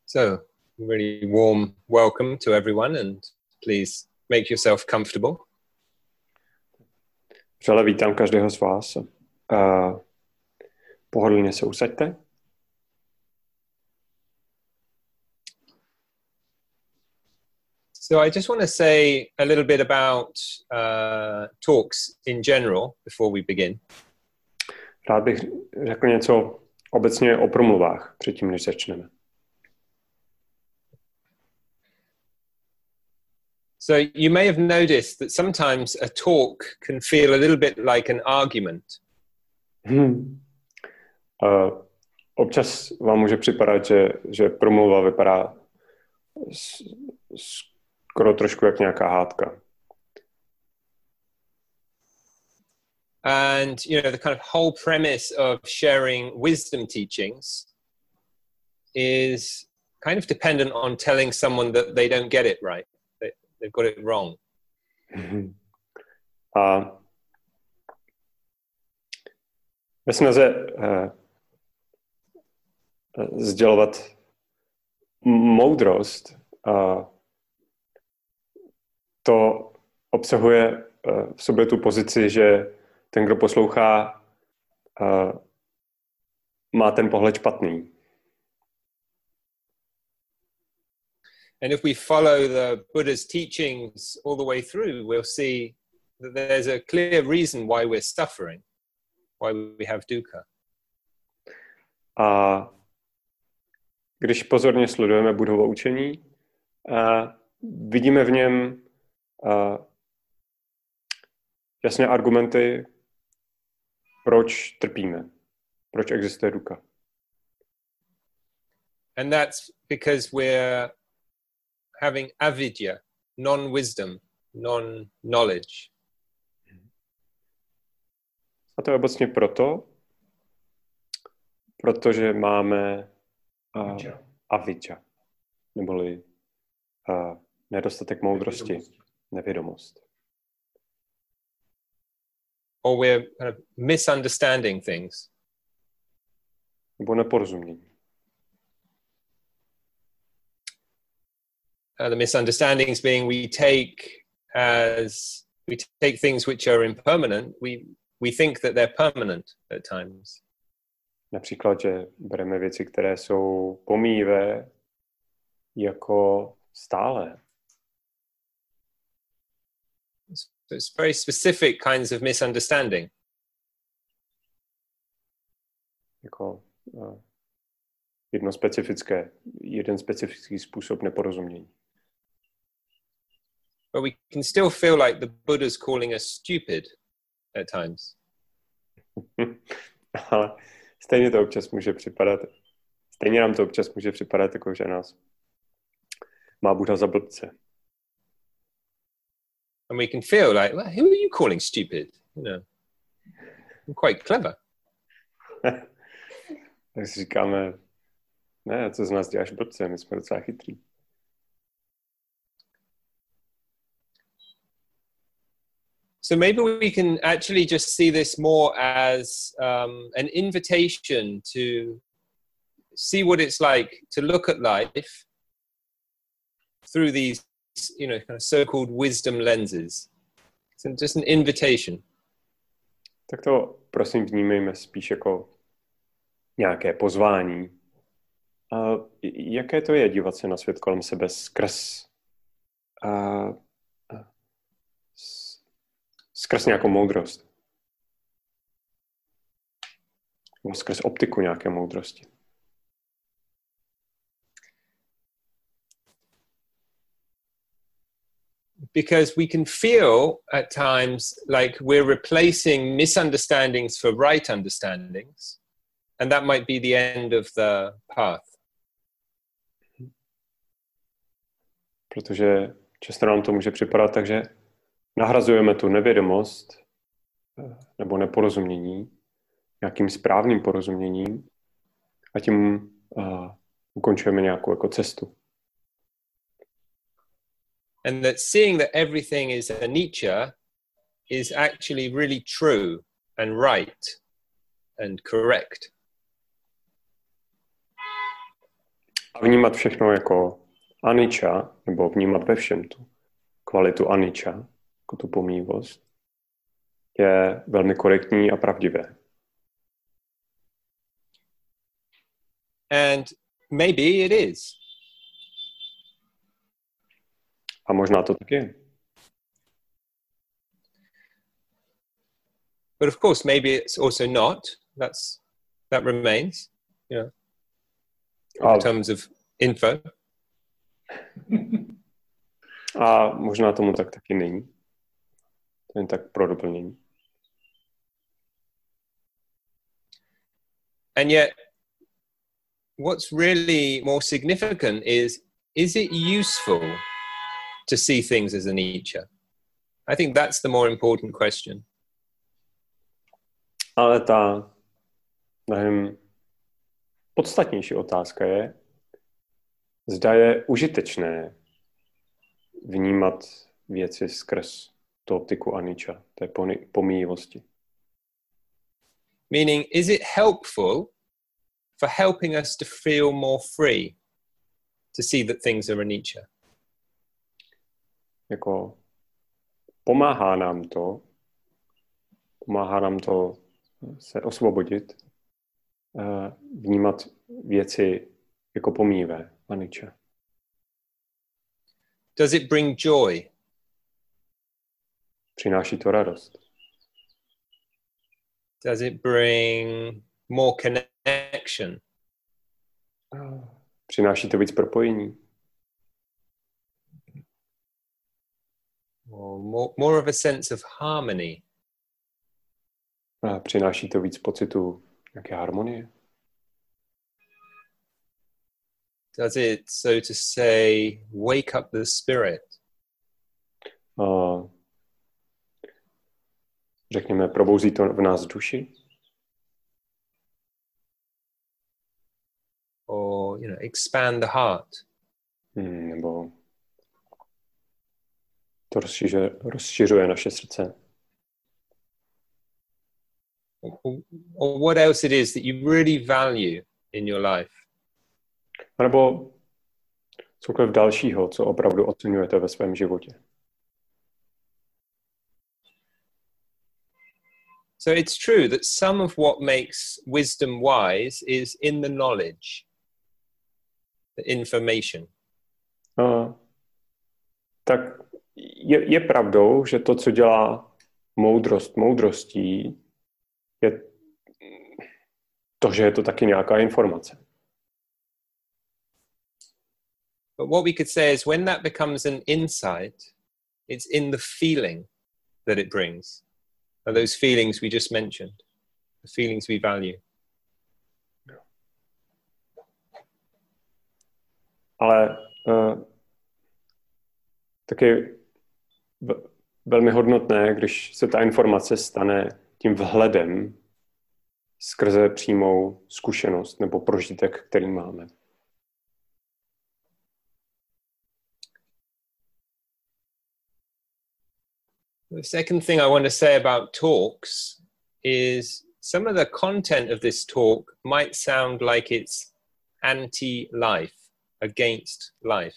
So, really warm welcome to everyone, and please make yourself comfortable. Vřele vítám každého z vás. Pohodlně se usaďte. So I just want to say a little bit about talks in general before we begin. Rád bych řekl něco obecně o promluvách předtím, než začneme. So you may have noticed that sometimes a talk can feel a little bit like an argument. Občas vám může připadat, že promluva vypadá skoro trošku jak nějaká hádka. And, you know, the kind of whole premise of sharing wisdom teachings is kind of dependent on telling someone that they don't get it right. They've got it wrong. A ve snaze sdělovat moudrost, to obsahuje v sobě tu pozici, že ten, kdo poslouchá, má ten pohled špatný. And if we follow the Buddha's teachings all the way through, we'll see that there's a clear reason why we're suffering, why we have dukkha. A když pozorně sledujeme Buddhovo učení, vidíme v něm jasné argumenty, proč trpíme, proč existuje dukkha. And that's because we're having avidya, non-wisdom, non-knowledge. A to je obecně protože máme avidya, neboli nedostatek moudrosti, nevědomost. Or we're kind of misunderstanding things. Nebo neporozumění. The misunderstandings being we take things which are impermanent, we think that they're permanent at times. Například, že bereme věci, které jsou pomíjivé, jako stále. So it's very specific kinds of misunderstanding. Jako jeden specifický způsob neporozumění. But we can still feel like the Buddha's calling us stupid at times. Ale stejně nám to občas může připadat, jako že nás má Buddha za blbce. And we can feel like, well, who are you calling stupid? You know, I'm quite clever. Tak si říkáme, ne, co z nás děláš blbce, my jsme docela chytrý. So maybe we can actually just see this more as an invitation to see what it's like to look at life through these, you know, kind of so-called wisdom lenses. So just an invitation. Tak to prosím vnímejme spíš jako nějaké pozvání. A jaké to je dívat se na svět kolem sebe skrz nějakou moudrost. Nebo skrz optiku nějaké moudrosti. Because we can feel at times like we're replacing misunderstandings for right understandings, and that might be the end of the path. Protože často nám to může připadat tak, že nahrazujeme tu nevědomost nebo neporozumění nějakým správným porozuměním a tím ukončujeme nějakou jako cestu. And that seeing that everything is anicca is actually really true and right and correct. A vnímat všechno jako anicca, nebo vnímat ve všem tu kvalitu anicca, jako tu pomíjivost, je velmi korektní a pravdivé. And maybe it is. A možná to tak je. But of course, maybe it's also not. That remains, in terms of info. A možná tomu tak taky není. To jen tak pro doplnění. And yet, what's really more significant is it useful to see things as anicca? I think that's the more important question. Ale ta mnohem podstatnější otázka je, zda je užitečné vnímat věci skrz tu optiku anicca, té pomíjivosti. Meaning, is it helpful for helping us to feel more free to see that things are anicca? Jako pomáhá nám to se osvobodit, vnímat věci jako pomíjivé, anicca. Does it bring joy? Přináší to radost. Does it bring more connection? Přináší to víc propojení. Or more of a sense of harmony? Přináší to víc pocitu nějaké harmonie. Does it, so to say, wake up the spirit? Řekněme, probouzí to v nás duši? Or, expand the heart? Nebo to rozšiřuje naše srdce? Or what else it is that you really value in your life? A nebo cokoliv dalšího, co opravdu oceňujete ve svém životě? So it's true that some of what makes wisdom wise is in the knowledge, the information. Tak je pravdou, že to, co dělá moudrost moudrostí, je to, že je to taky nějaká informace. But what we could say is when that becomes an insight, it's in the feeling that it brings. And those feelings we just mentioned, the feelings we value. Ale taky velmi hodnotné, když se ta informace stane tím vhledem skrze přímou zkušenost nebo prožitek, který máme. The second thing I want to say about talks is some of the content of this talk might sound like it's anti-life, against life.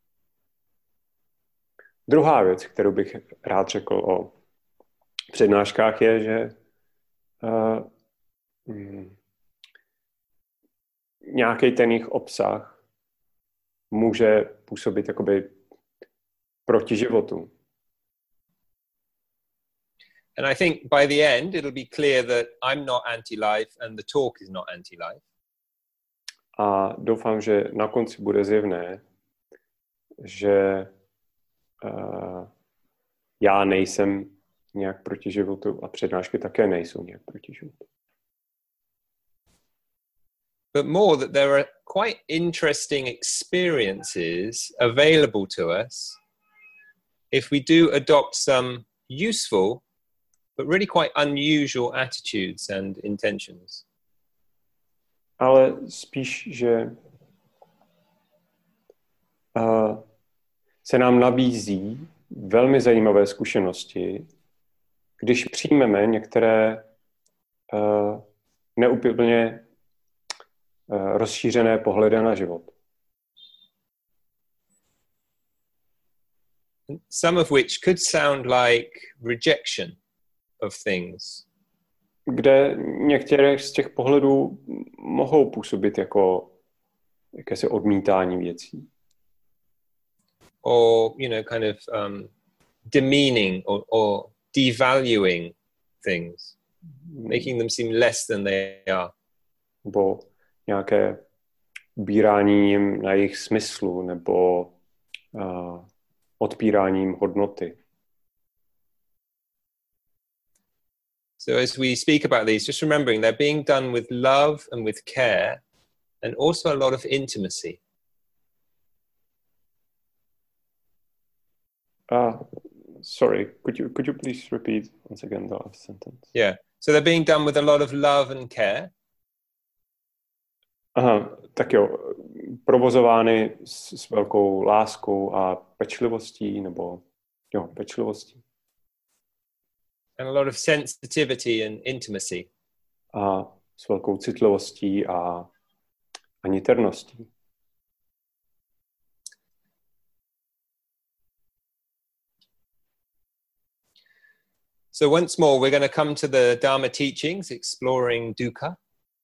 Druhá věc, kterou bych rád řekl o přednáškách, je, že nějaký ten jejich obsah může působit jakoby proti životu. And I think by the end, it'll be clear that I'm not anti-life and the talk is not anti-life. A doufám, že na konci bude zjevné, že já nejsem nějak proti životu a přednášky také nejsou nějak proti životu. But more that there are quite interesting experiences available to us if we do adopt some useful but really quite unusual attitudes and intentions. Ale spíš, že se nám nabízí velmi zajímavé zkušenosti, když přijmeme některé neúplně rozšířené pohledy na život. some of which could sound like rejection of things. Kde některé z těch pohledů mohou působit jako jakési odmítání věcí. Or, kind of demeaning or devaluing things, making them seem less than they are. Nebo nějaké ubírání jim na jejich smyslu, nebo odpíráním hodnoty. So as we speak about these, just remembering they're being done with love and with care and also a lot of intimacy. Sorry, could you please repeat once again the last sentence? Yeah. So they're being done with a lot of love and care. Aha, tak jo, provozovány s velkou láskou a pečlivostí, nebo pečlivostí. And a lot of sensitivity and intimacy. A s velkou citlivostí a niterností. So once more, we're going to come to the Dharma teachings, exploring dukkha.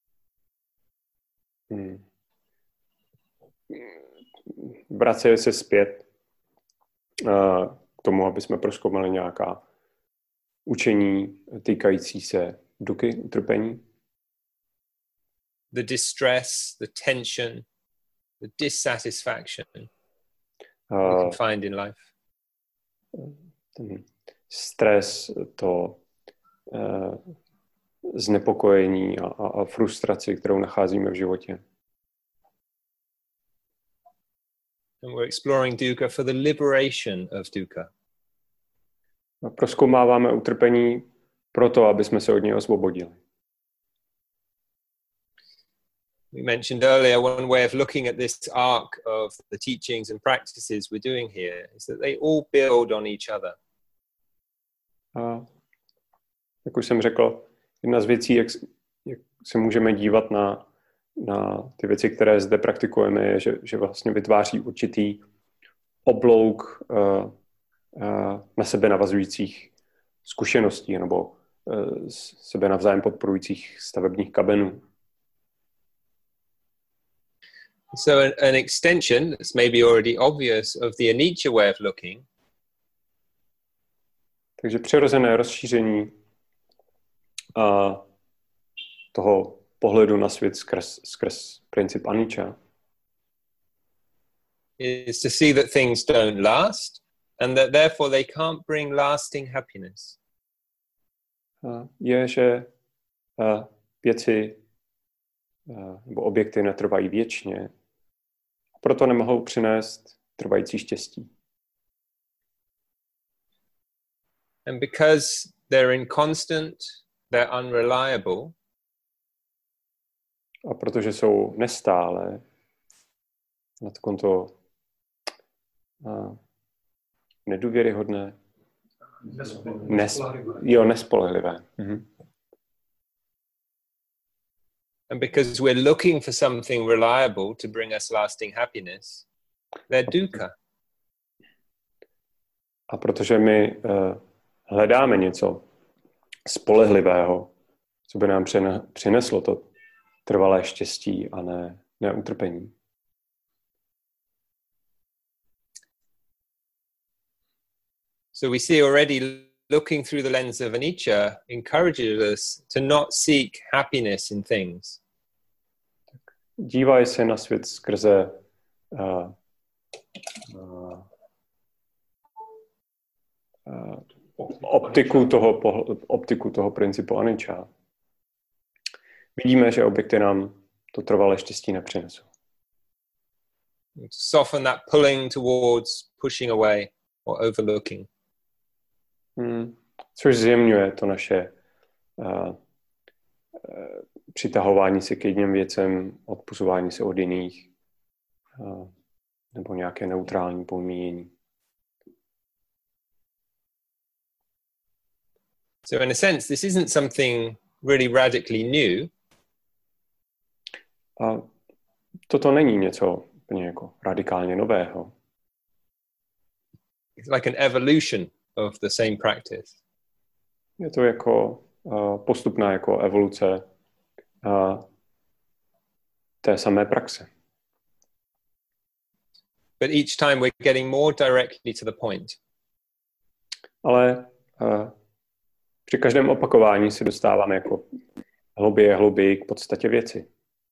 Vrací se zpět k tomu, aby jsme prozkoumali nějaká učení týkající se duky, utrpení. The distress, the tension, the dissatisfaction we can find in life. Ten stres, to znepokojení a frustraci, kterou nacházíme v životě. And we're exploring dukkha for the liberation of dukkha. Prozkoumáváme utrpení proto, aby jsme se od něj osvobodili. We mentioned earlier one way of looking at this arc of the teachings and practices we're doing here is that they all build on each other. A jak už jsem řekl, jedna z věcí, jak se můžeme dívat na ty věci, které zde praktikujeme, je, že vlastně vytváří určitý oblouk na sebe navazujících zkušeností nebo sebe navzájem podporujících stavebních kamenů. So an extension that's maybe already obvious of the anicca way of looking. Takže přirozené rozšíření toho pohledu na svět skrz princip anicca is to see that things don't last and that therefore they can't bring lasting happiness. Je, že věci nebo objekty netrvají věčně, proto nemohou přinést trvající štěstí. And because they're inconstant, they're unreliable. A protože jsou nestále, na konto nedůvěryhodné, nespolehlivé. And because we're looking for something reliable to bring us lasting happiness, they're dukkha. A protože my hledáme něco spolehlivého, co by nám přineslo to trvalé štěstí a ne utrpení. So we see already looking through the lens of anicca encourages us to not seek happiness in things. Dívají se na svět skrze optiku toho principu anicca. Vidíme, že objekty nám to trvalé štěstí nepřinesou. To soften that pulling towards pushing away or overlooking. Což zjemňuje to naše přitahování se k jedním věcem, odpuzování se od jiných nebo nějaké neutrální pomíjení. So in a sense, this isn't something really radically new. A toto není něco úplně jako radikálně nového. it's like an evolution of the same practice. Je to jako postupná jako evoluce té samé praxe. But each time we're getting more directly to the point. Ale při každém opakování se dostáváme jako hlouběji k podstatě věci.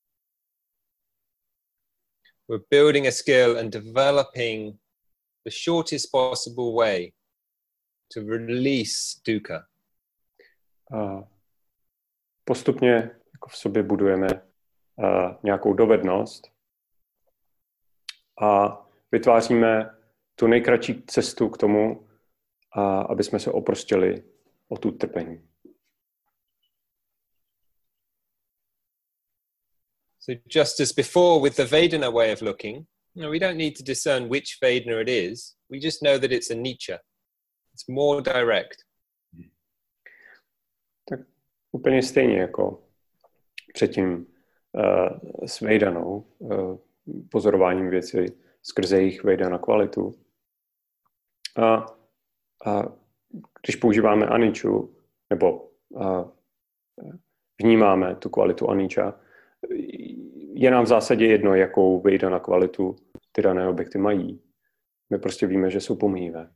We're building a skill and developing the shortest possible way to release dukkha. Postupně jako v sobě budujeme nějakou dovednost a vytváříme tu nejkratší cestu k tomu, aby jsme se oprostili od utrpení. So just as before with the Vedana way of looking, we don't need to discern which Vedana it is. We just know that it's anicca. It's more direct. Tak úplně stejně jako předtím s Vedanou, pozorováním věcí skrze jejich Vedana kvalitu. A když používáme aniccu, nebo vnímáme tu kvalitu anicca, je nám v zásadě jedno, jakou Vedana kvalitu ty dané objekty mají. My prostě víme, že jsou pomíjivé.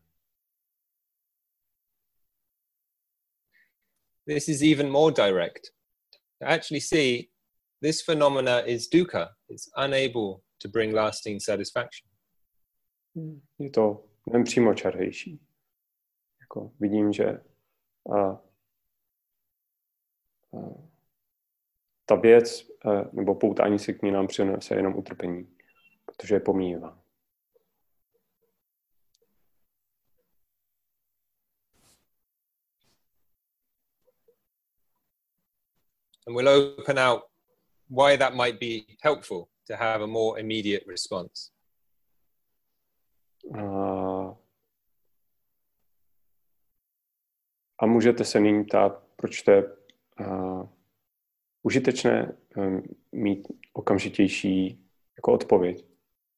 This is even more direct. To actually see this phenomena is dukkha. It's unable to bring lasting satisfaction. Je to mnohem přímočařejší. Jako vidím, že ta věc nebo poutání se k ní nám přinese jenom utrpení, protože je pomíjivá. And we'll open out why that might be helpful to have a more immediate response. A můžete se nyní ptát, proč to je užitečné mít okamžitější jako odpověď.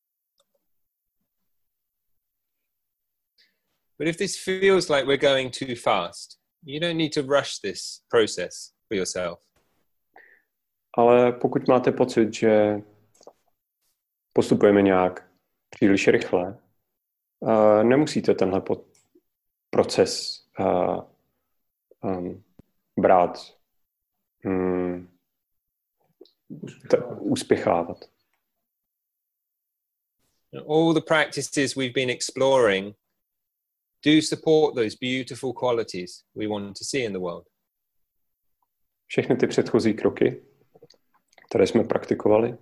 But if this feels like we're going too fast, you don't need to rush this process for yourself. Ale pokud máte pocit, že postupujeme nějak příliš rychle, nemusíte tenhle proces brát uspěchávat. All the practices we've been exploring do support those beautiful qualities we want to see in the world. Všechny ty předchozí kroky, které jsme praktikovali,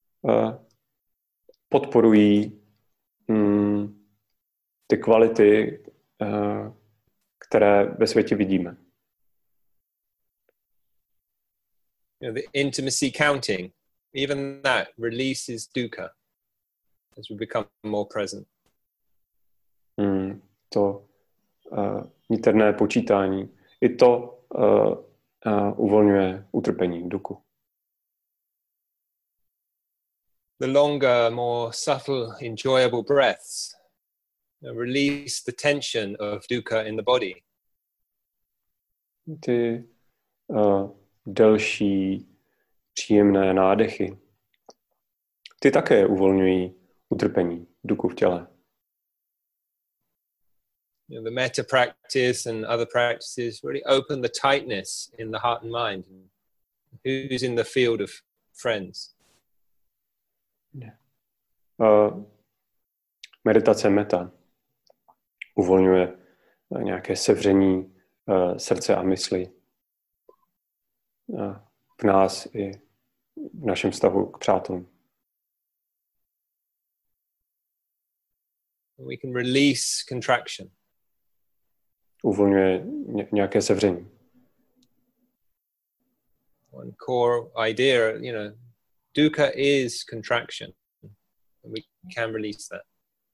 podporují ty kvality, které ve světě vidíme. The intimacy counting, even that releases dukkha as we become more present. To niterné počítání, i to uvolňuje utrpení, dukkhu. The longer, more subtle, enjoyable breaths release the tension of dukkha in the body. Ty delší, příjemné nádechy, ty také uvolňují utrpení, dukkhu v těle. The metta practice and other practices really open the tightness in the heart and mind. Who's in the field of friends? Meditace metta uvolňuje nějaké sevření srdce a mysli v nás i v našem vztahu k přátelům. We can release contraction. Uvolňuje nějaké sevření. One core idea, dukkha is contraction. And we can release that.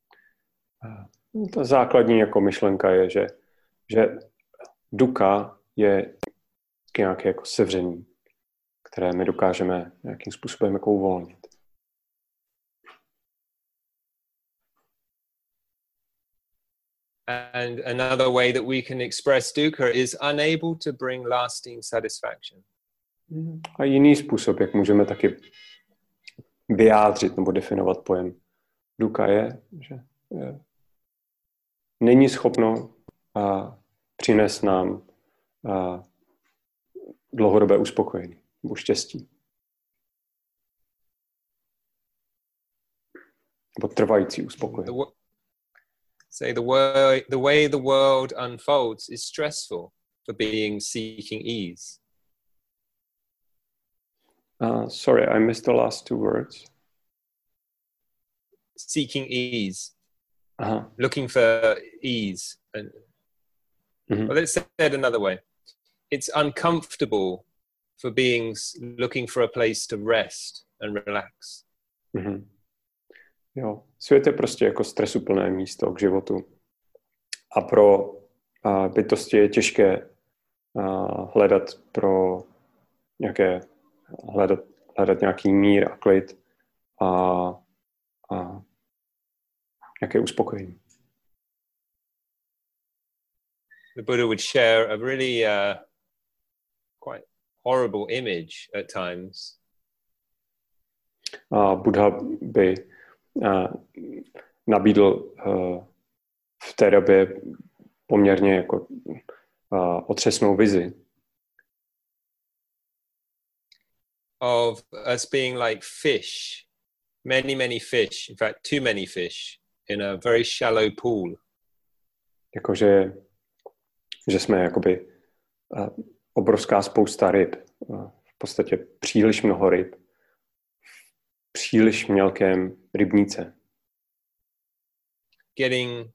Ta základní jako myšlenka je, že dukkha je nějaké jako sevření, které my dokážeme nějakým způsobem jako uvolnit. And another way that we can express dukkha is unable to bring lasting satisfaction. A jiný způsob, jak můžeme taky vyjádřit nebo definovat pojem dukkha je, že není schopno přinést nám dlouhodobé uspokojení nebo štěstí. Nebo trvající uspokojení. The way the world unfolds is stressful for beings seeking ease. Sorry, I missed the last two words. Seeking ease. Uh-huh. Looking for ease. And, well, let's say it another way. It's uncomfortable for beings looking for a place to rest and relax. Mm-hmm. Jo, svět je prostě jako stresuplné místo k životu. A pro bytosti je těžké hledat nějaký mír a klid a nějaké uspokojení. The Buddha would share a really quite horrible image at times. Buddha by nabídl v té době poměrně jako otřesnou vizi. Of us being like fish, many fish, in fact too many fish, in a very shallow pool. Jakože že jsme jakoby obrovská spousta ryb, v podstatě příliš mnoho ryb, v příliš mělkém rybníce. Getting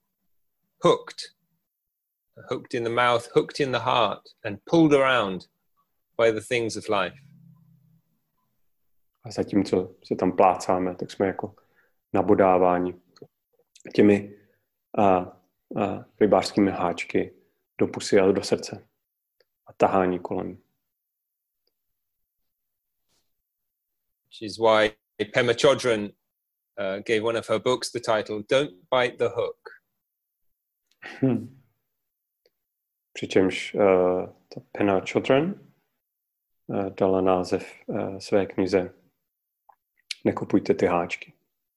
hooked in the mouth, hooked in the heart, and pulled around by the things of life. A zatímco se tam plácáme, tak jsme jako nabodáváni těmi rybářskými háčky do pusy a do srdce a tahání kolem. Which is why Pema Chodron gave one of her books the title Don't Bite the Hook. Přičemž ta Pema Chodron dala název své knize Nekopujte ty háčky.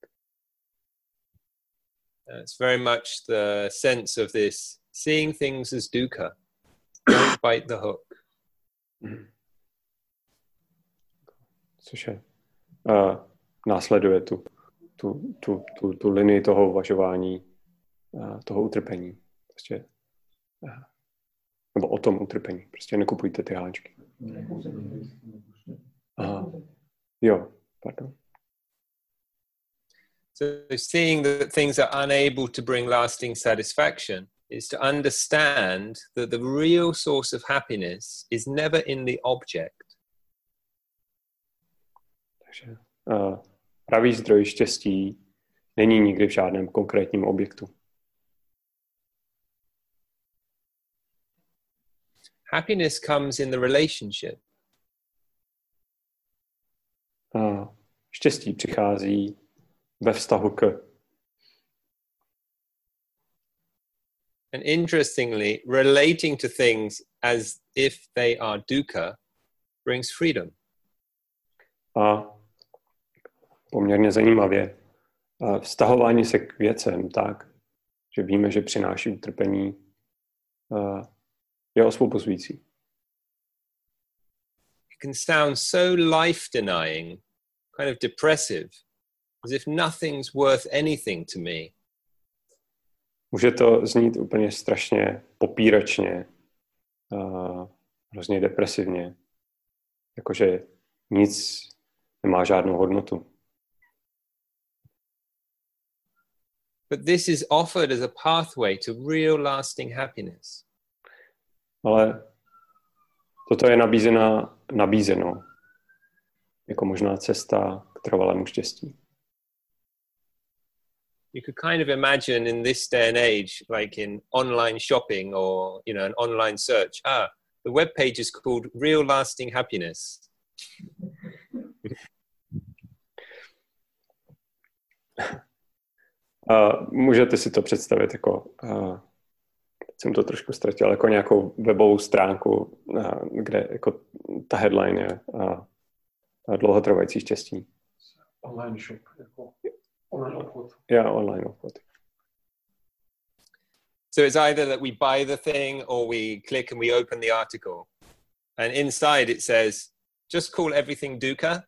It's very much the sense of this seeing things as dukkha. Don't bite the hook. Což je následuje tu linii toho uvažování, toho utrpení. Prostě, nebo o tom utrpení. Prostě nekupujte ty háčky. Aha. Jo, pardon. So seeing that things are unable to bring lasting satisfaction is to understand that the real source of happiness is never in the object. Takže pravý zdroj štěstí není nikdy v žádném konkrétním objektu. Happiness comes in the relationship. Štěstí přichází ve vztahu k. And interestingly, relating to things as if they are dukkha brings freedom. A poměrně zajímavě, vztahování se k věcem tak, že víme, že přináší utrpení, je osvobozující. It can sound so life-denying, kind of depressive, as if nothing's worth anything to me. Může to znít úplně strašně popíračně, hrozně depresivně, jakože nic nemá žádnou hodnotu. But this is offered as a pathway to real lasting happiness. Ale toto je nabízeno jako možná cesta k trvalému štěstí. You could kind of imagine in this day and age, like in online shopping or, you know, an online search, the web page is called Real Lasting Happiness. Můžete si to představit jako jsem to trošku ztratil, jako nějakou webovou stránku, kde jako ta headline je dlouhotrvající štěstí. Online shop, jako online obchod. Já, online obchod. So it's either that we buy the thing or we click and we open the article. And inside it says, just call everything Dukkha.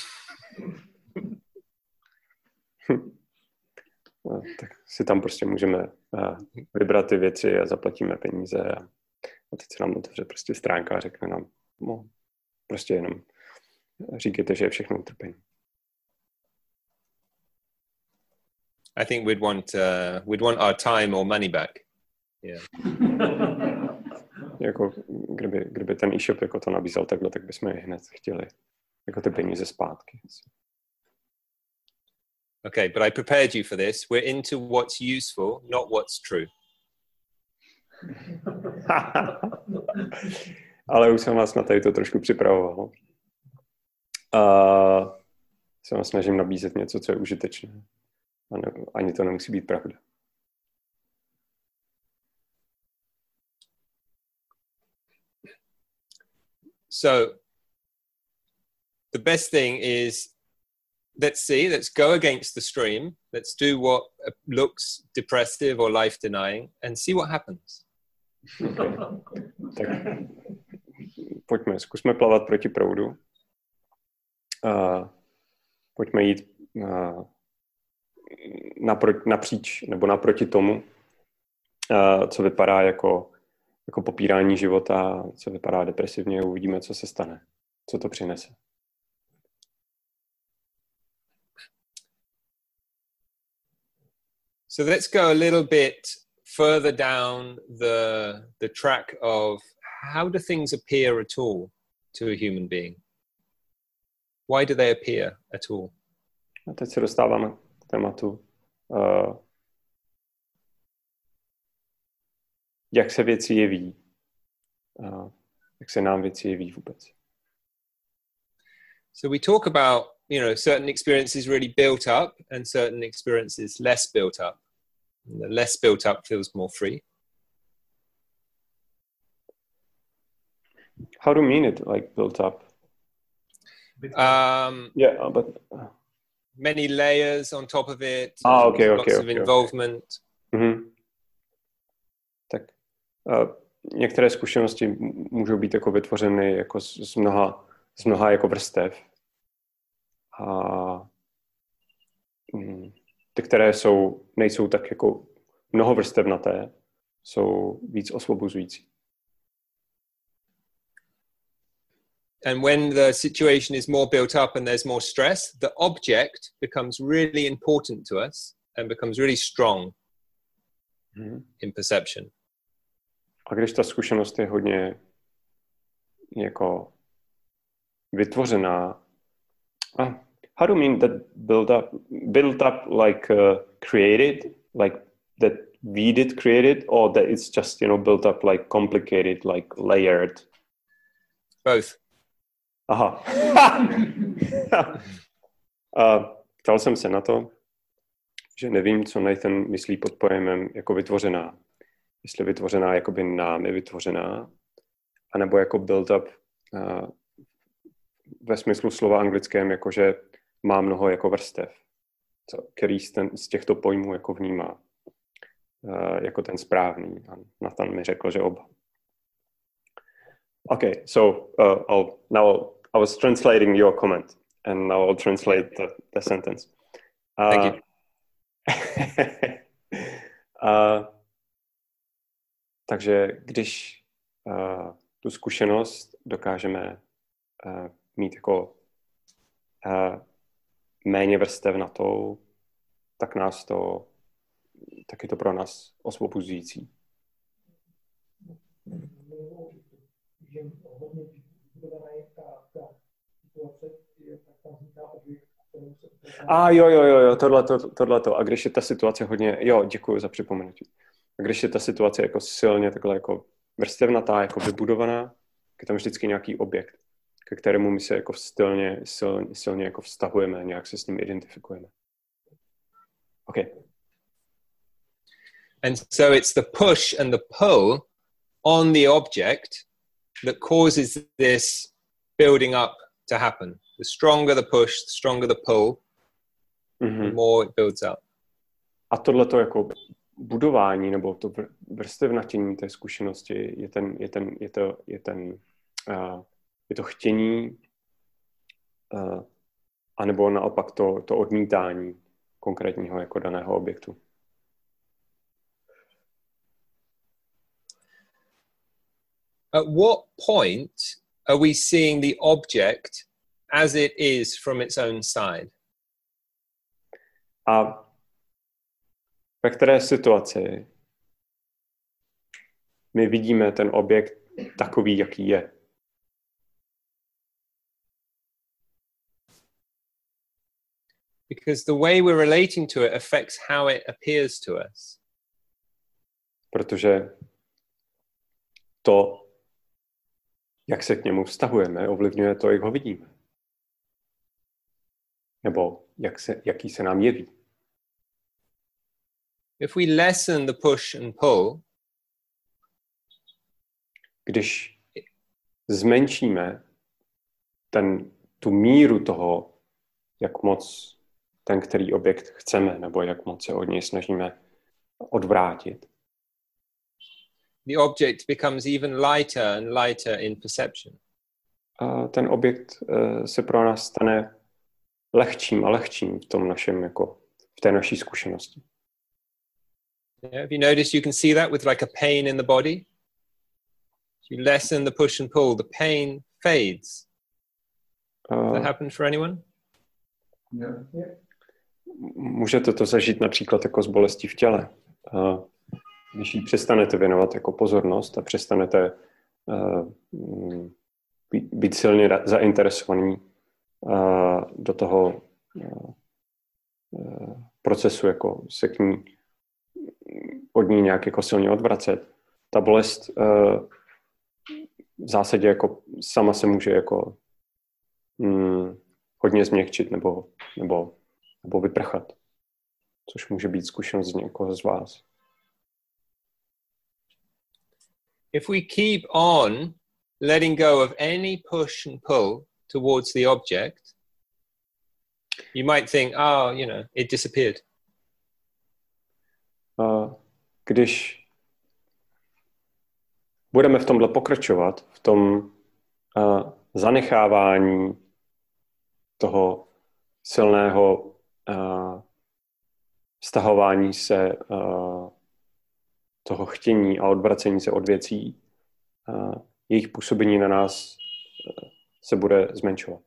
No, tak si tam prostě můžeme vybrat ty věci a zaplatíme peníze a teď se nám otevře prostě stránka a řekne nám, no, prostě jenom říkejte, že je všechno utrpení. I think we'd want our time or money back. Yeah. Jako, kdyby ten e-shop jako to nabízel takhle, tak bychom je hned chtěli jako ty peníze zpátky. Okay, but I prepared you for this. We're into what's useful, not what's true. Ale už jsem vás na tady to trošku připravoval. Se vám snažím nabízet něco, co je užitečné. Ani to nemusí být pravda. So the best thing is, let's go against the stream. Let's do what looks depressive or life-denying and see what happens. Okay. Tak pojďme, zkusme plavat proti proudu. Pojďme jít napříč nebo naproti tomu, co vypadá jako popírání života, co vypadá depresivně, uvidíme, co se stane, co to přinese. So let's go a little bit further down the track of how do things appear at all to a human being? Why do they appear at all? A teď se dostáváme k tématu, jak se věci jeví, jak se nám věci jeví vůbec. So we talk about, certain experiences really built up and certain experiences less built up. And the less built up feels more free. How do you mean it, like built up? Yeah, but many layers on top of it. Okay, lots of involvement. Mm-hmm. Tak některé zkušenosti můžou být jako vytvořeny jako z mnoha jako vrstev. A ty, které nejsou tak jako mnohovrstevnaté, jsou víc osvobozující. And when the situation is more built up and there's more stress, the object becomes really important to us and becomes really strong in perception. A když ta zkušenost je hodně jako vytvořená, how do you mean that built up like created, like that we did create it, or that it's just, built up like complicated, like layered? Both. Aha. Ptal jsem se na to, že nevím, co Nathan myslí pod pojmem jako vytvořená. Jestli vytvořená jakoby námi vytvořená, anebo jako built up ve smyslu slova anglickém, jakože má mnoho jako vrstev, který z těchto pojmů jako vnímá jako ten správný. A Nathan mi řekl, že oba. Okay, so I was translating your comment, and now I'll translate the sentence. Thank you. Takže když tu zkušenost dokážeme mít jako méně vrstevnatou, tak je to pro nás osvobozující. Jo, tohleto. A když je ta situace hodně, děkuji za připomenutí. A když je ta situace jako silně takhle jako vrstevnatá, jako vybudovaná, je tam vždycky nějaký objekt, ke kterému my se jako silně jako vztahujeme, nějak se s ním identifikujeme. Okay. And so it's the push and the pull on the object that causes this building up to happen. The stronger the push, the stronger the pull, the more it builds up. A tohleto jako budování nebo to vrstevnatění té zkušenosti je to chtění anebo naopak to odmítání konkrétního jako daného objektu. At what point are we seeing the object as it is from its own side? A ve které situaci my vidíme ten objekt takový, jaký je? Because the way we're relating to it affects how it appears to us. Protože to, jak se k němu vztahujeme, ovlivňuje to, jak ho vidíme. Nebo jaký se nám jeví. If we lessen the push and pull, když zmenšíme tu míru toho, jak moc ten, který objekt chceme, nebo jak moc se od něj snažíme odvrátit, the object becomes even lighter and lighter in perception. a ten objekt se pro nás stane lehčím a lehčím v tom našem, jako v té naší zkušenosti. Yeah, have you noticed you can see that with like a pain in the body? If you lessen the push and pull, the pain fades. Does that happen for anyone? Yeah. Můžete to zažít například jako s bolestí v těle. Když jí přestanete věnovat jako pozornost a přestanete být silně zainteresovaný do toho procesu, jako se k ní od ní nějak jako silně odvracet. Ta bolest v zásadě jako sama se může jako hodně změkčit nebo vyprchat, což může být zkušenost někoho z vás. If we keep on letting go of any push and pull towards the object, you might think, it disappeared. Když budeme v tomhle pokračovat, v tom zanechávání toho silného vztahování se, toho chtění a odvracení se od věcí, jejich působení na nás se bude zmenšovat.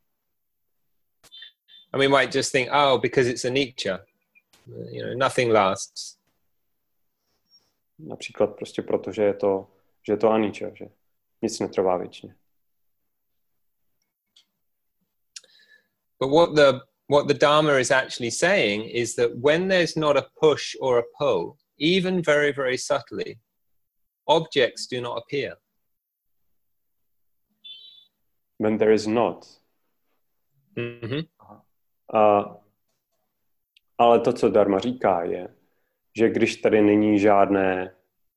And we might just think, because it's anicca, nothing lasts. Například prostě proto, že je to anicca, že nic netrvá věčně. But what the Dharma is actually saying is that when there's not a push or a pull, even very, very subtly, objects do not appear. When there is not. Mm-hmm. Ale to, co Dharma říká, je, že když tady není žádné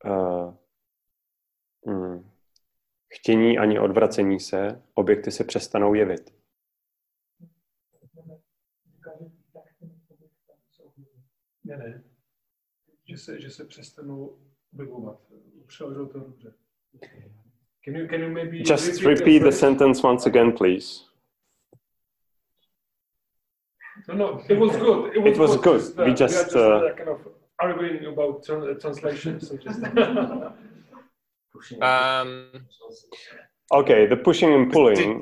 chtění ani odvracení se, objekty se přestanou jevit. Ne. Že se přestanou objevovat. Přeložil to dobře. Can you maybe just repeat the sentence once again, please? No, it was good. It was good. We just kind of arguing about translation. So just okay, the pushing and pulling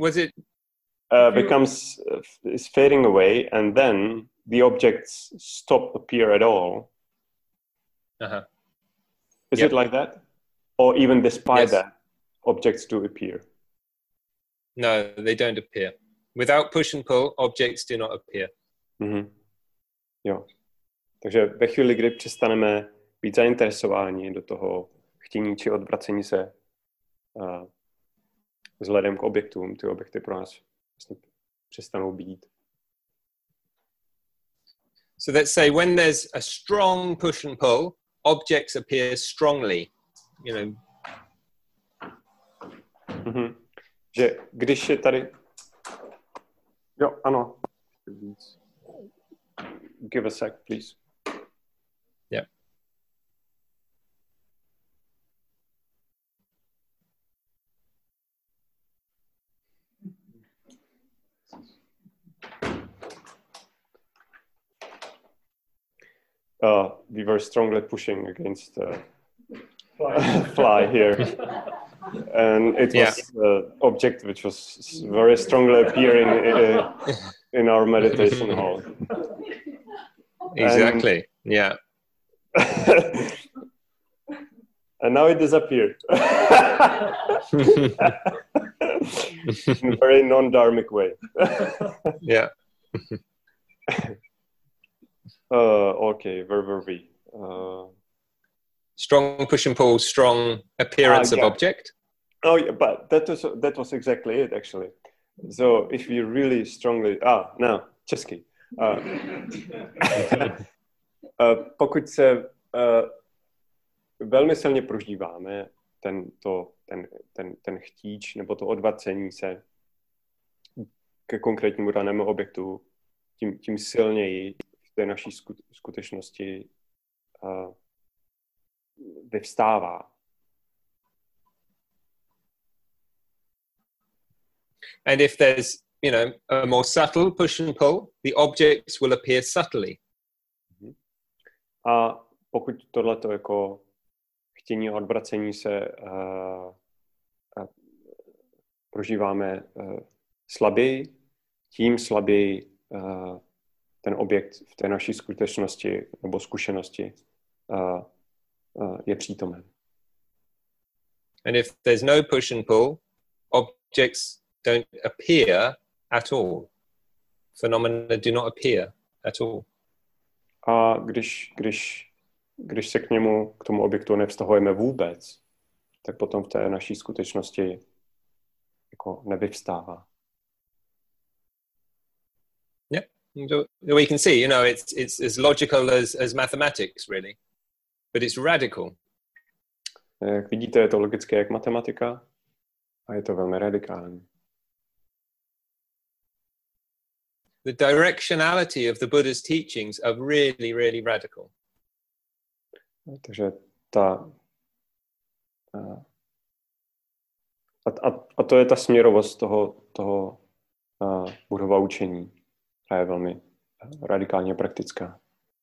is fading away, and then the objects stop appear at all. Uh-huh. Is it like that? Or even despite Yes. that, objects do appear? No, they don't appear. Without push and pull, objects do not appear. Mm-hmm. Jo. Takže ve chvíli, kdy přestaneme být zainteresováni do toho chtění či odvracení se vzhledem k objektům, ty objekty pro nás vlastně přestanou být. So let's say when there's a strong push and pull, objects appear strongly. You know. Mm-hmm. Že když je tady... Jo, ano. Give a sec, please. Yeah. We were strongly pushing against fly here. And it was an object which was very strongly appearing in our meditation hall. Exactly. Yeah. And now it disappeared. In a very non-dharmic way. Yeah. Okay, where were we? Strong push and pull, strong appearance of object. Oh, yeah, but that was exactly it, actually. So if you really strongly... no, česky. Pokud se velmi silně prožíváme ten chtíč nebo to odvracení se ke konkrétnímu danému objektu, tím silněji v té naší skutečnosti vyvstává. And if there's, a more subtle push and pull, the objects will appear subtly. A pokud tohleto jako chtění a odvracení se prožíváme slaběji, tím slaběji ten objekt v té naší skutečnosti nebo zkušenosti je přítomen. And if there's no push and pull, objects don't appear at all. Phenomena do not appear at all. A když se k tomu objektu nevztahujeme vůbec, tak potom v té naší skutečnosti jako nevyvstává. Yeah, we can see, it's as logical as mathematics, really, but it's radical. Jak vidíte, je to logické jak matematika a je to velmi radikální. The directionality of the Buddha's teachings are really, really radical. Takže to je ta směrovost toho Buddhova učení, která je velmi radikálně praktická.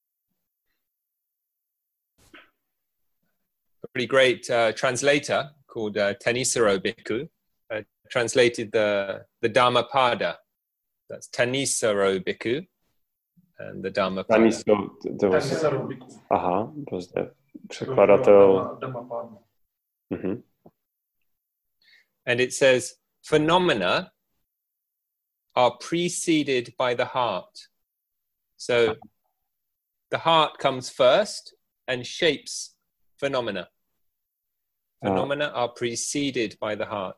A really great translator called Thanissaro Bhikkhu translated the Dhammapada. That's Thanissaro Bhikkhu and the Dhammapada. Thanissaro Bhikkhu. Aha, to zde překladatel. Mm-hmm. And it says, phenomena are preceded by the heart. So the heart comes first and shapes phenomena. Phenomena are preceded by the heart.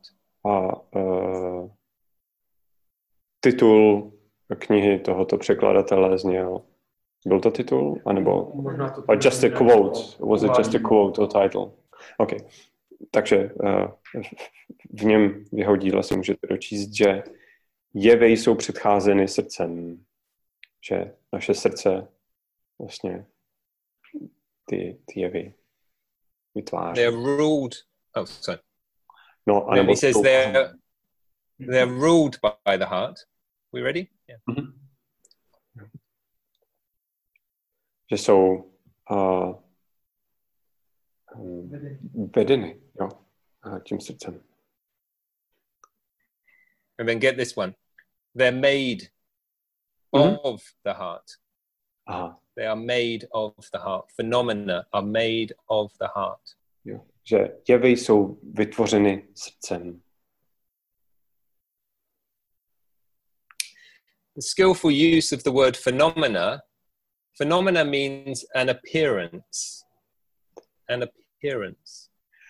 Titul knihy tohoto překladatele zněl. Byl to titul? A nebo just a quote? Was it just a quote or title? Okay. Takže v něm, v jeho díle si můžete dočíst, že jevy jsou předcházeny srdcem. Že naše srdce vlastně ty jevy vytváří. They're ruled. Oh, sorry. No, a nebo he says they're ruled by the heart. We ready? Yeah. Mm-hmm. Že jsou vedeny, jo, tím srdcem. And then get this one. They're made of the heart. Aha. They are made of the heart. Phenomena are made of the heart. Jo. Že jevy jsou vytvořeny srdcem. The skillful use of the word phenomena means an appearance. An appearance.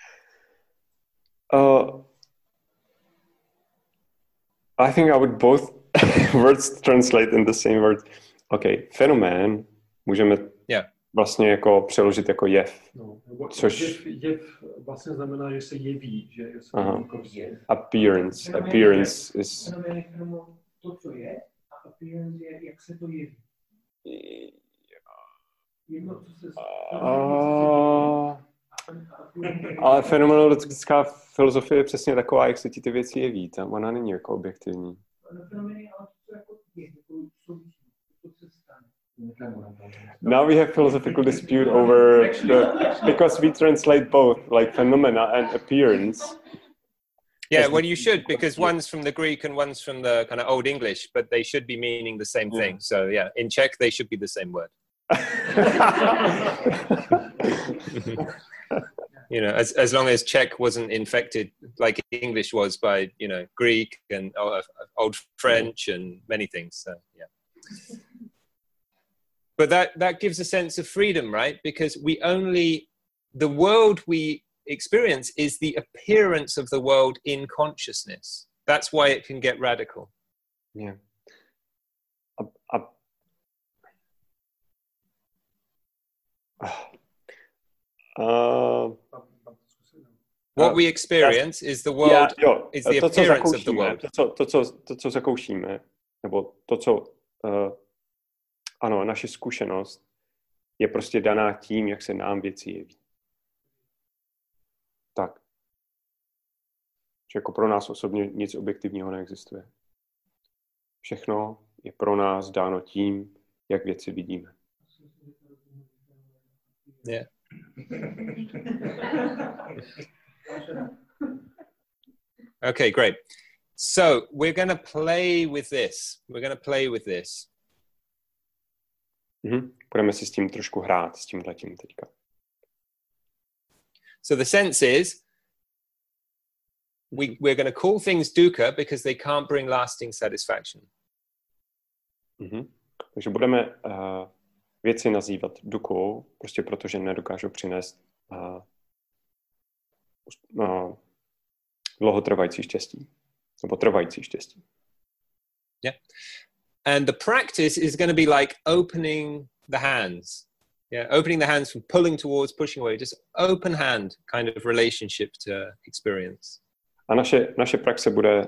I think I would both words translate in the same word. Okay, fenomén můžeme vlastně jako přeložit jako jev. No, Což... jev vlastně znamená, že se jeví, že se jako jev. Appearance. Appearance is... To, co je, a appearance je, jak se to jeví. Jedno, co se... Ale fenomenologická filozofie je přesně taková, jak se ti ty věci jeví. Tam ona není jako objektivní. Now we have philosophical dispute over because we translate both, like phenomena and appearance. Yeah, well, you should, because one's from the Greek and one's from the kind of Old English, but they should be meaning the same thing. So, yeah, in Czech, they should be the same word. You know, as long as Czech wasn't infected like English was by, you know, Greek and Old French and many things. So, yeah. But that gives a sense of freedom, right? Because the world we experience is the appearance of the world in consciousness. That's why it can get radical. Yeah. What we experience is the world, is the appearance of the world. To, co zakoušíme, nebo to, co, ano, naše zkušenost je prostě daná tím, jak se nám věci jeví. Tak. Že jako pro nás osobně nic objektivního neexistuje. Všechno je pro nás dáno tím, jak věci vidíme. Yeah. Okay, great. So we're going to play with this. Budeme si s tím trošku hrát, s tímhletím teďka. So the sense is, we're going to call things dukkha because they can't bring lasting satisfaction. Takže budeme věci nazývat dukou, prostě protože nedokážou přinést dlouhotrvající štěstí. Nebo trvající štěstí. Yeah. And the practice is going to be like opening the hands. Yeah, opening the hands from pulling towards, pushing away. Just open hand kind of relationship to experience. A naše praxe bude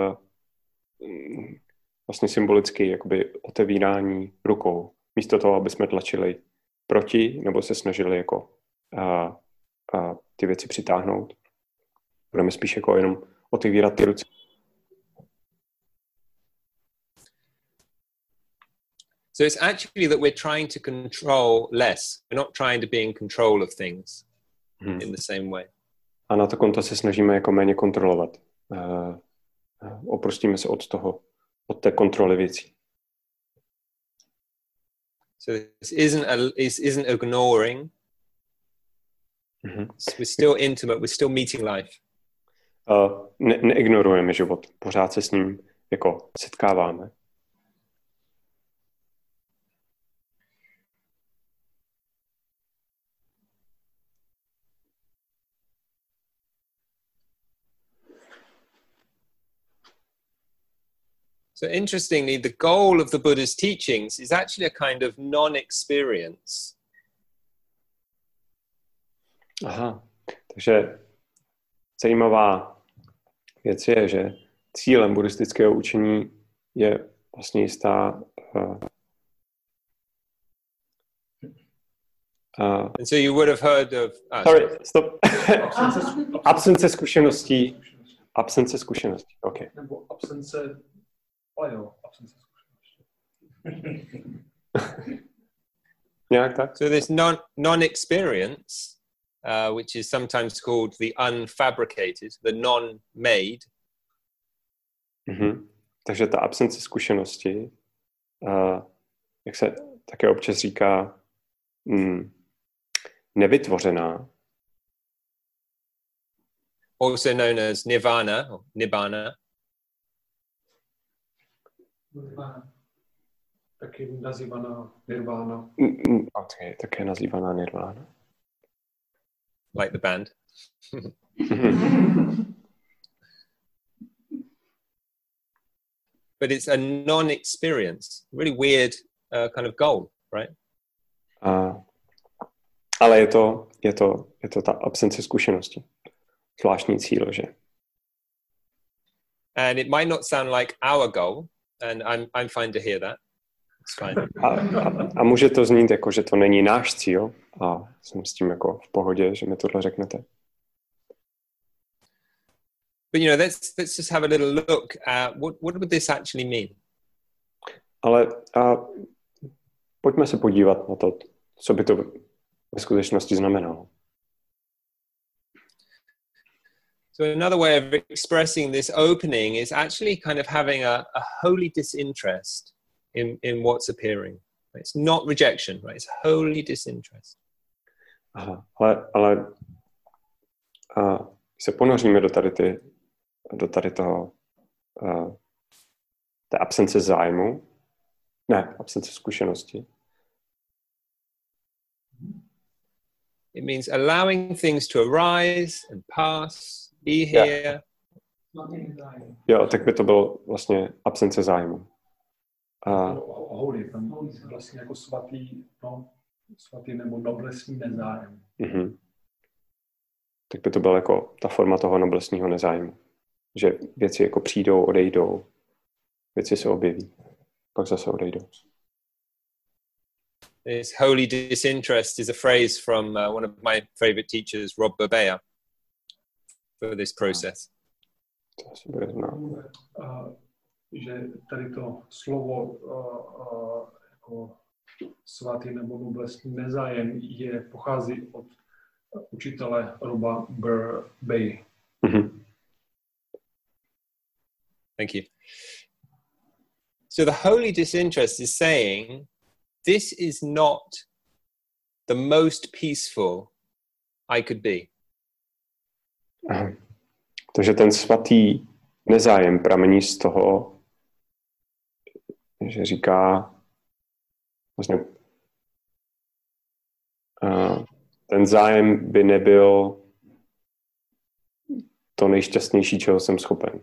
vlastně symbolicky jakoby otevírání rukou. Místo toho, aby jsme tlačili proti, nebo se snažili jako ty věci přitáhnout. Budeme spíš jako jenom otevírat ty ruce. So it's actually that we're trying to control less. We're not trying to be in control of things in the same way. A na to konto se snažíme jako méně kontrolovat. Oprostíme se od té kontroly věcí. So this isn't ignoring. We're still intimate. We're still meeting life. Neignorujeme život. Pořád se s ním jako setkáváme. So interestingly, the goal of the Buddha's teachings is actually a kind of non-experience. Aha, takže zajímavá věc je, že cílem buddhistického učení je vlastně jistá and so you would have heard of... sorry, stop. Absence zkušeností. Absence zkušeností, OK. Nebo absence zkušeností. Nějak tak? So this non-experience, which is sometimes called the unfabricated, the non-made. Takže ta absence zkušenosti, jak se také občas říká, nevytvořená. Also known as nirvana or nibbana. Taky nazývaná nirvana. Okay, také nazývaná nirvana. Like the band. But it's a non-experience, really weird kind of goal, right? Ale je to ta absence zkušenosti. Zvláštní cíl, že? And it might not sound like our goal, and I'm fine to hear that. It's fine. A může to znít jako, že to není náš cíl a jsem s tím jako v pohodě, že mi tohle řeknete. But you know, let's just have a little look at what would this actually mean? Ale pojďme se podívat na to, co by to ve skutečnosti znamenalo. So another way of expressing this opening is actually kind of having a holy disinterest in what's appearing. It's not rejection, right? It's holy disinterest. Aha, ale se ponoříme do tady toho té absence zájmu, ne, absence zkušenosti. It means allowing things to arise and pass, be here. Yeah. Jo, tak by to bylo vlastně absence zájmu. Holy, tam vlastně jako svatý nebo noblesní nezájem. Mm-hmm. Tak by to byla jako ta forma toho noblesního nezájmu. Že věci jako přijdou, odejdou, věci se objeví, pak zase odejdou. This holy disinterest is a phrase from one of my favorite teachers, Rob Barbea, for this process. To asi bude znát. Že tady to slovo jako svatý nebo noblesní nezájem pochází od učitele Roba Barbea. Mm-hmm. Thank you. So the holy disinterest is saying, this is not the most peaceful I could be. Aha. Takže ten svatý nezájem pramení z toho, že říká vlastně ten zájem by nebyl to nejšťastnější, čeho jsem schopen.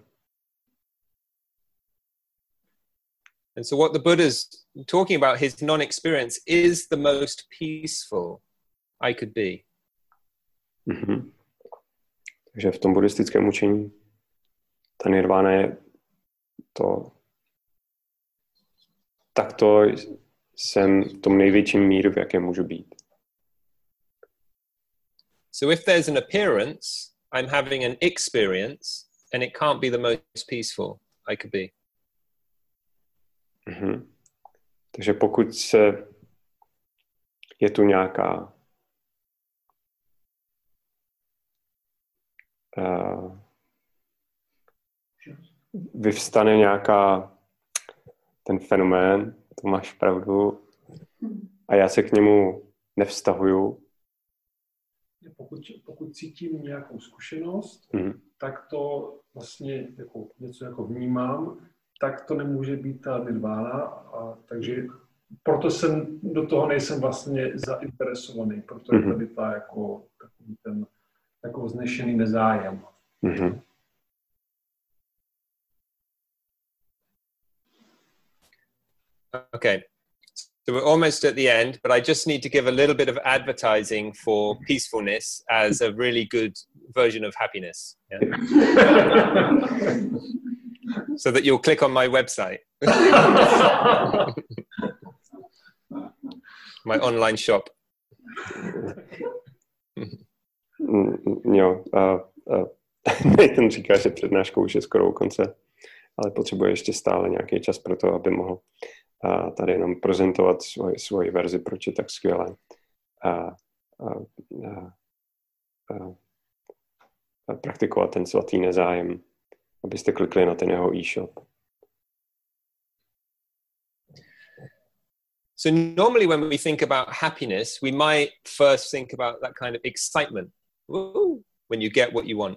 And so what the Buddha's talking about, his non-experience, is the most peaceful I could be. Mm-hmm. Takže v tom buddhistickém učení ta nirvána je to, takto jsem v tom největším míru, v jakém můžu být. So if there's an appearance, I'm having an experience, and it can't be the most peaceful I could be. Mm-hmm. Takže pokud je tu nějaká vyvstane nějaká ten fenomén, to máš pravdu, a já se k němu nevztahuju. Pokud cítím nějakou zkušenost, tak to vlastně jako něco jako vnímám, tak to nemůže být ta nirvána, takže proto do toho nejsem vlastně zainteresovaný, proto je tady ta jako takový ten jako vznešený nezájem. Mm-hmm. Okay, so we're almost at the end, but I just need to give a little bit of advertising for peacefulness as a really good version of happiness. Yeah? So that you'll click on my website. My online shop. Jo, Nathan říká, že přednáška už je skoro u konce, ale potřebuje ještě stále nějaký čas pro to, aby mohl tady jenom prezentovat svoji verzi, proč je tak skvělé. Praktikovat ten svatý nezájem, abyste klikli na ten jeho e-shop. So normally when we think about happiness, we might first think about that kind of excitement. Woo, when you get what you want.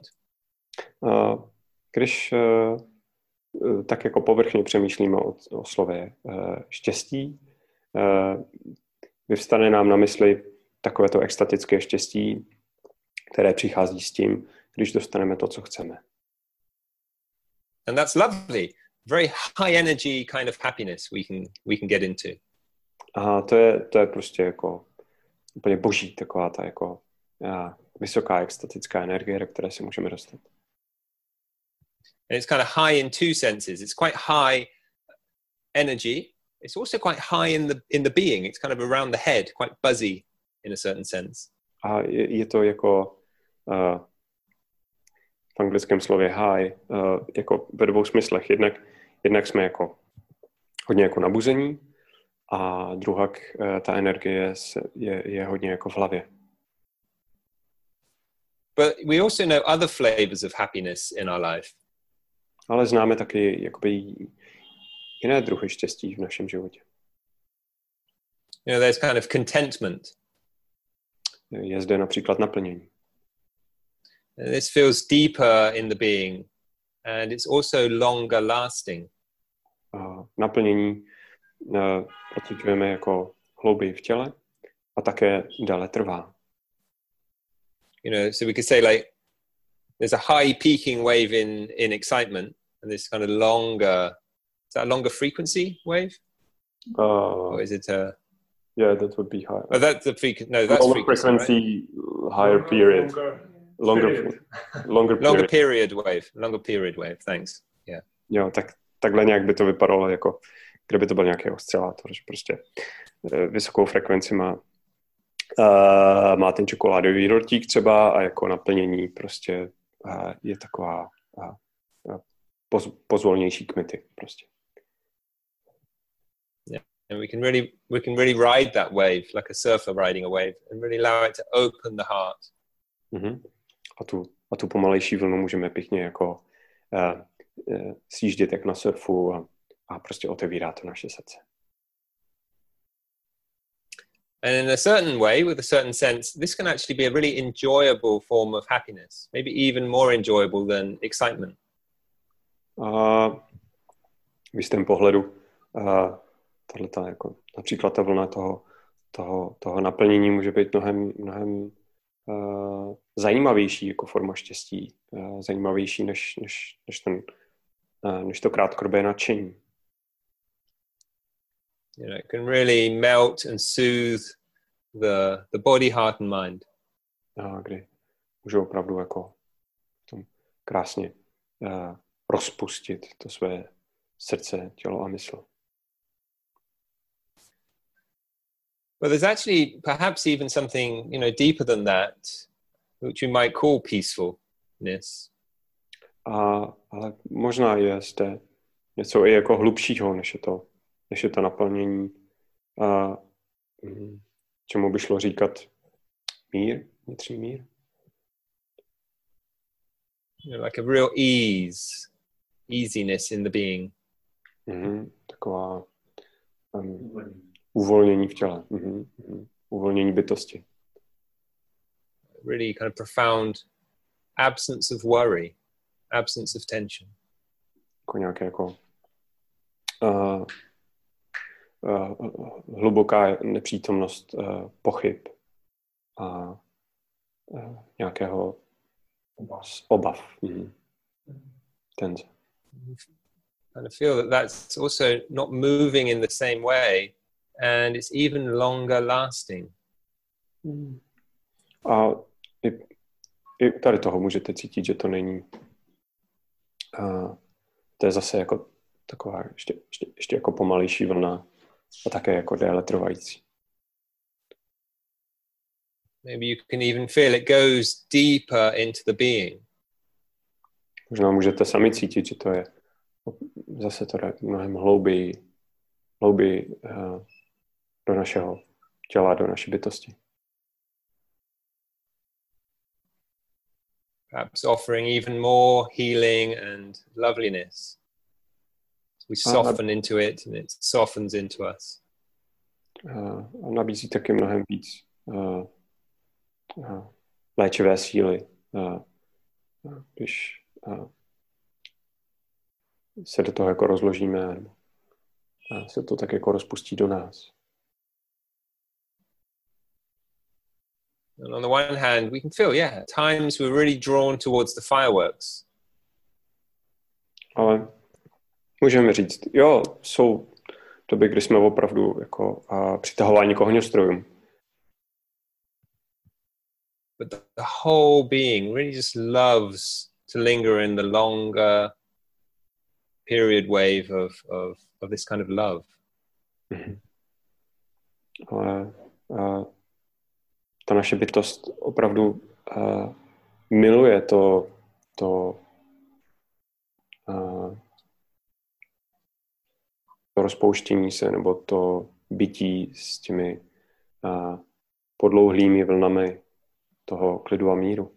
Když tak jako povrchně přemýšlíme o slově štěstí, vyvstane nám na mysli takovéto extatické štěstí, které přichází s tím, když dostaneme to, co chceme. And that's lovely. Very high energy kind of happiness we can get into. Aha, to je prostě jako úplně boží, taková ta jako vysoká extatická energie, do které se můžeme dostat. And it's kind of high in two senses. It's quite high energy. It's also quite high in the being. It's kind of around the head, quite buzzy in a certain sense. A je to jako v anglickém slově high, jako ve dvou smyslech. Jednak jsme jako hodně jako nabuzení a druhak ta energie je hodně jako v hlavě. But we also know other flavors of happiness in our life. Ale známe taky jakoby jiné druhy štěstí v našem životě. You know, there's kind of contentment. Je zde například naplnění. And this feels deeper in the being, and it's also longer lasting. Naplnění pociťujeme jako hlouběji v těle a také dále trvá. You know, so we could say like there's a high peaking wave in excitement, and this kind of longer, is that a longer frequency wave? Or is it a... Yeah, that would be high. Oh, that's the frequency. No, that's longer frequency, right? Higher period. Longer period wave. Longer period wave. Thanks. Yeah. Jo, takhle nějak by to vypadalo, jako kdyby to byl nějaký oscilátor, že prostě vysokou frekvenci má ten čokoládový dortík třeba a jako naplnění prostě je taková pozvolnější kmity prostě. Yeah. And we can really ride that wave like a surfer riding a wave and really allow it to open the heart. Mm-hmm. A tu pomalejší vlnu můžeme pěkně jako sjíždět jak na surfu a prostě otevírá to naše srdce. And in a certain way, with a certain sense, this can actually be a really enjoyable form of happiness, maybe even more enjoyable than excitement. V jistém pohledu tato, jako, například ta vlna toho naplnění může být mnohem zajímavější jako forma štěstí, zajímavější než to krátkodobé nadšení. You know, it can really melt and soothe the body, heart and mind. Kdy můžu opravdu jako krásně rozpustit to své srdce, tělo a mysl. But there's actually perhaps even something, you know, deeper than that, which we might call peacefulness. Ale možná je zde něco i jako hlubšího, než je to naplnění, čemu by šlo říkat mír, vnitřní mír. You know, like a real easiness in the being. Taková uvolnění v těle, uvolnění bytosti. Really kind of profound absence of worry, absence of tension. Jako nějaké jako hluboká nepřítomnost pochyb a nějakého obav. Tenze. And I feel that that's also not moving in the same way, and it's even longer lasting. A i tady toho můžete cítit, že to není. To je zase jako taková ještě jako pomalejší vlna a také jako déle trvající. Maybe you can even feel it goes deeper into the being. Možná můžete sami cítit, že to je zase to jde mnohem hlouběji do našeho těla, do naší bytosti. Perhaps offering even more healing and loveliness. We soften into it and it softens into us. A nabízí taky mnohem víc léčivé síly, když se do toho jako rozložíme a se to tak jako rozpustí do nás. And on the one hand, we can feel, at times we're really drawn towards the fireworks. Ale můžeme říct, jsou doby, kdy jsme opravdu jako přitahováni k ohňostrojům. but the whole being really just loves to linger in the longer period wave of this kind of love. Mm-hmm. Ale ta naše bytost opravdu miluje to rozpouštění se nebo to bytí s těmi podlouhlými vlnami toho klidu a míru.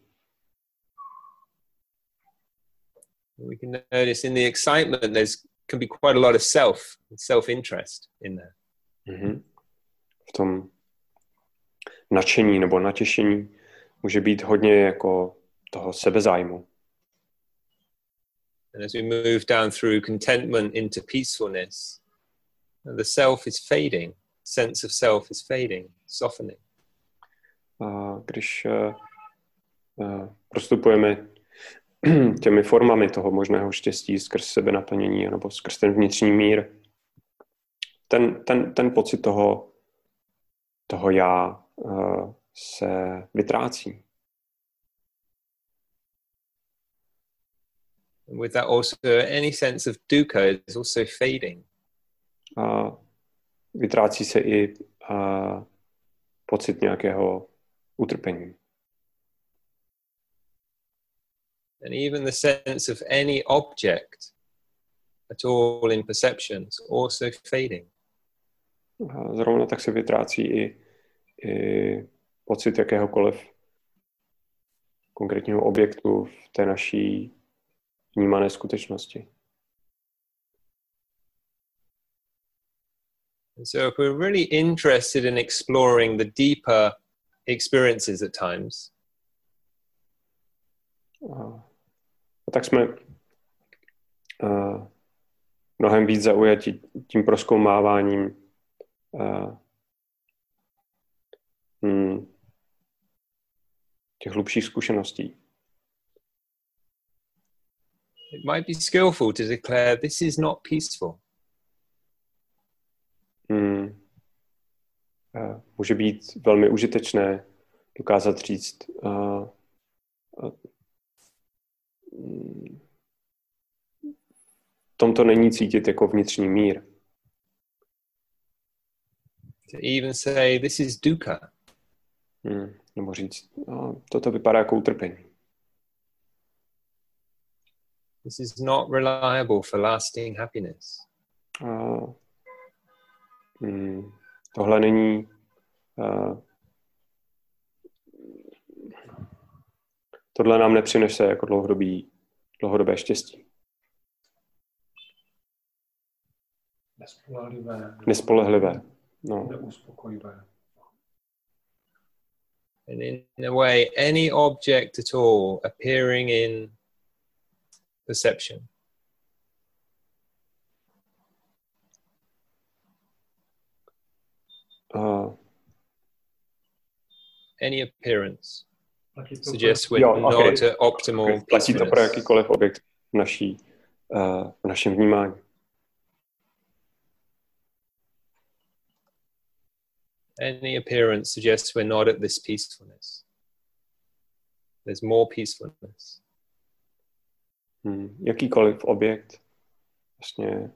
We can notice in the excitement can be quite a lot of self-interest in there. Mm-hmm. V tom nadšení nebo natěšení může být hodně jako toho sebezájmu. And as we move down through contentment into peacefulness, the self is fading. Sense of self is fading, softening. A když prostupujeme těmi formami toho možného štěstí skrz sebenaplnění nebo skrz ten vnitřní mír, ten pocit toho já se vytrácí. And with that also any sense of dukkha is also fading. A vytrácí se i pocit nějakého utrpení. And even the sense of any object at all in perception is also fading. A zrovna tak se vytrácí i pocit jakéhokoliv konkrétního objektu v té naší vnímané skutečnosti. And so if we're really interested in exploring the deeper experiences at times, a tak jsme mnohem víc zaujati tím prozkoumáváním těch hlubších zkušeností. it might be skillful to declare this is not peaceful. Může být velmi užitečné dokázat říct v tomto není cítit jako vnitřní mír. To even say this is dukkha. Nebo říct, toto vypadá jako utrpení. This is not reliable for lasting happiness. Tohle není tohle nám nepřinese jako dlouhodobé štěstí. Nespolehlivé. No. Neuspokojivé. And in a way, any object at all appearing in perception any appearance suggests we're not at optimal Platí to pro jakýkoliv objekt v našem vnímání. Any appearance suggests we're not at this peacefulness. There's more peacefulness. Jakýkoliv objekt vlastně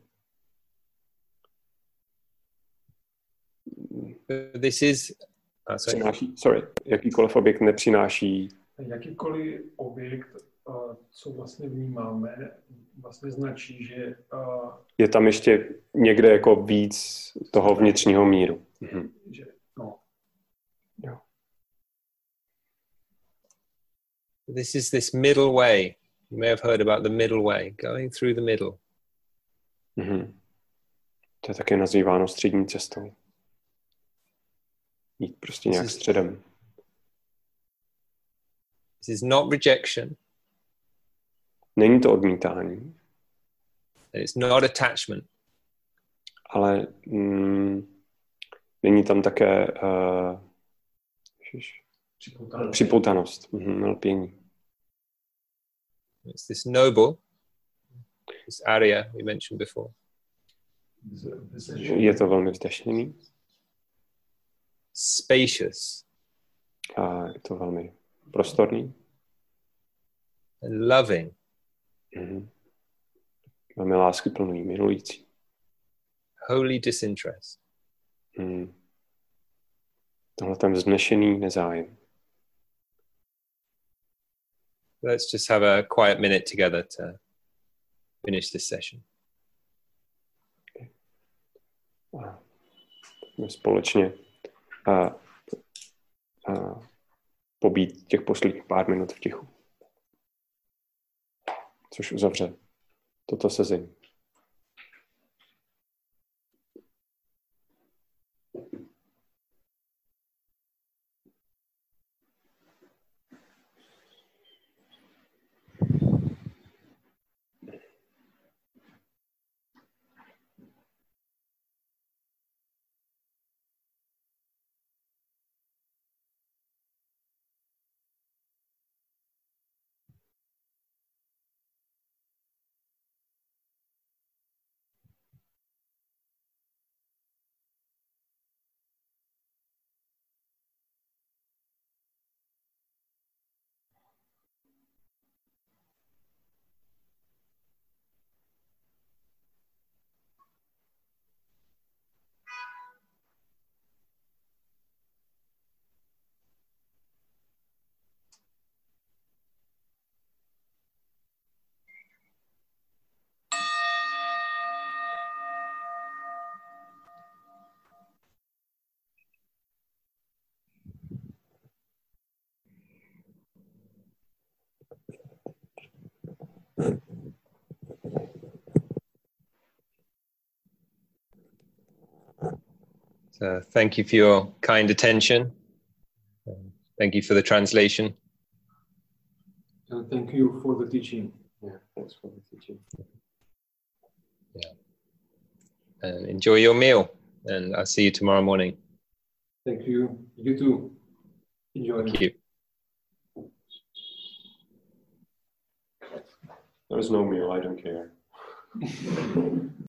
this is jakýkoliv objekt nepřináší. Jakýkoliv objekt, co vlastně vnímáme, vlastně značí, že je tam ještě někde jako víc toho vnitřního míru. Že, no. Jo. This is this middle way. You may have heard about the middle way, going through the middle. To je také nazýváno střední cestou. Jít prostě nějak středem. This is not rejection. Není to odmítání. It's not attachment. Ale není tam také připoutanost, lpění. It's this noble, this area we mentioned before. Je to velmi vzdešený. Spacious. A je to velmi prostorný. And loving. Velmi láskyplný, milující. Holy disinterest. Tohle ten vznešený nezájem. Let's just have a quiet minute together to finish this session. Společně pobít těch posledních pár minut v tichu. Což uzavře toto sezení. So thank you for your kind attention. Thank you for the translation. And thank you for the teaching. Yeah, thanks for the teaching. Yeah. And enjoy your meal. And I'll see you tomorrow morning. Thank you. You too. Enjoy. Thank you. There is no meal, I don't care.